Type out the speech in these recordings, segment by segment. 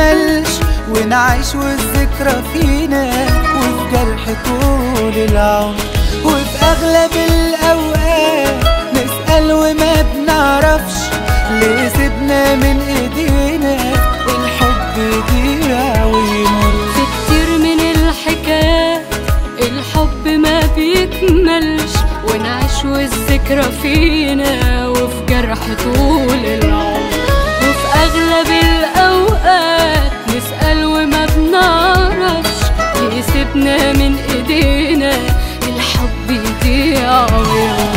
بيكملش، ونعيش والذكرى فينا وفي جرح طول العمر. وفي أغلب الأوقات نسأل وما بنعرفش ليه سيبنا من ايدينا الحب يضيع ويمر. في كتير من الحكايات الحب ما بيكملش، ونعيش والذكرى فينا وفي جرح طول العمر. وفي أغلب الأوقات نسأل وما بنعرفش ليه سيبنا من ايدينا الحب يضيع ويمر.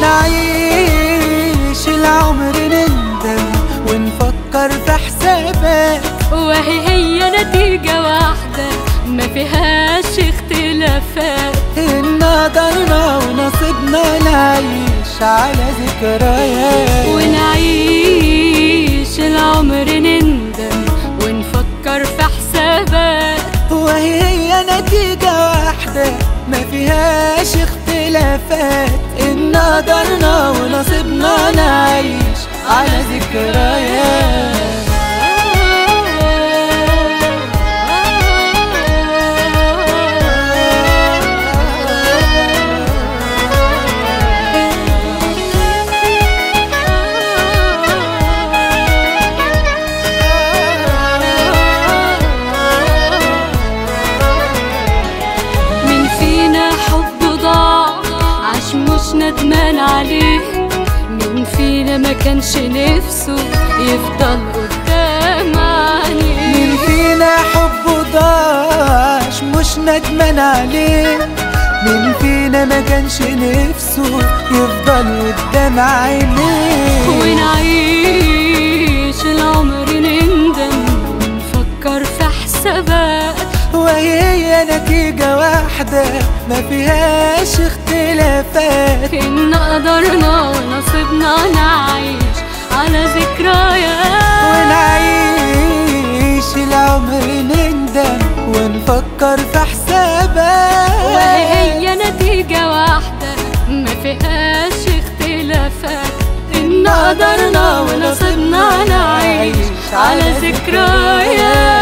ونعيش العمر نندم ونفكر في حسابات، وهي نتيجة واحدة ما فيهاش اختلافات. إن قدرنا ونصيبنا نعيش على ذكريات. ونعيش العمر نندم ونفكر في حسابات، وهي نتيجة واحدة ما فيهاش اختلافات. إن قدرنا ونصيبنا نعيش على ذكريات. مش ندمان عليه، مين فينا ما كانش نفسه يفضل قدام عينيه؟ مين فينا حبه ضاعش مش ندمان عليه؟ مين فينا ما كانش نفسه يفضل قدام عينيه؟ ونعيش العمر نندم ونفكر في حسابات، وهي نتيجة واحدة ما فيهاش اختلافات. إن قدرنا ونصيبنا نعيش على ذكريات. ونعيش العمر نندم ونفكر في حسابات، وهي نتيجة واحدة ما فيهاش اختلافات. إن قدرنا ونصيبنا نعيش على ذكريات.